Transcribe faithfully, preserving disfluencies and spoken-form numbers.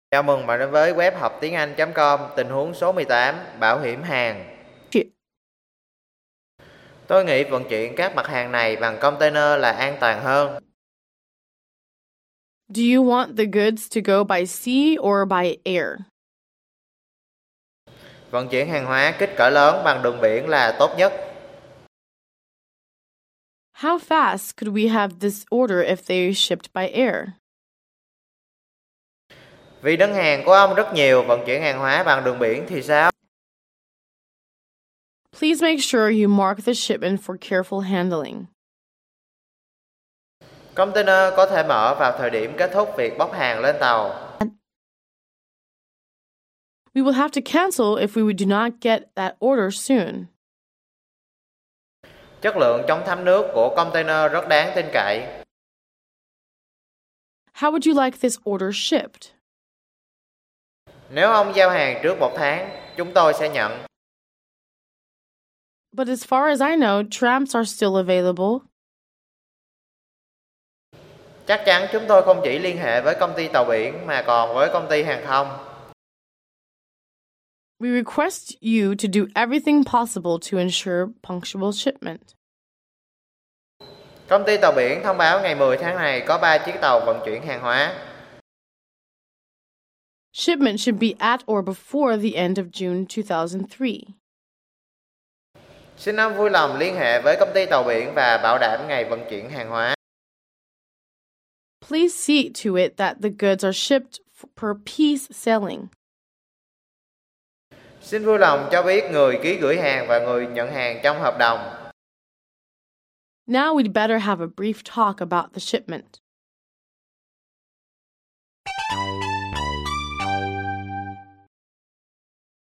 Chào mừng bạn đến với web học tiếng Anh chấm com, tình huống số mười tám, bảo hiểm hàng. Tôi nghĩ vận chuyển các mặt hàng này bằng container là an toàn hơn. Do you want the goods to go by sea or by air? Vận chuyển hàng hóa kích cỡ lớn bằng đường biển là tốt nhất. How fast could we have this order if they shipped by air? Vì đơn hàng của ông rất nhiều, vận chuyển hàng hóa bằng đường biển thì sao? Please make sure you mark the shipment for careful handling. Container có thể mở vào thời điểm kết thúc việc bốc hàng lên tàu. We will have to cancel if we do not get that order soon. Chất lượng chống thấm nước của container rất đáng tin cậy. How would you like this order shipped? Nếu ông giao hàng trước một tháng, chúng tôi sẽ nhận. But as far as I know, tramps are still available. Chắc chắn chúng tôi không chỉ liên hệ với công ty tàu biển mà còn với công ty hàng không. We request you to do everything possible to ensure punctual shipment. Công ty tàu biển thông báo ngày mười tháng này có ba chiếc tàu vận chuyển hàng hóa. Shipment should be at or before the end of June two thousand three. Xin ông vui lòng liên hệ với công ty tàu biển và bảo đảm ngày vận chuyển hàng hóa. Please see to it that the goods are shipped per piece selling. Xin vui lòng cho biết người ký gửi hàng và người nhận hàng trong hợp đồng. Now we'd better have a brief talk about the shipment.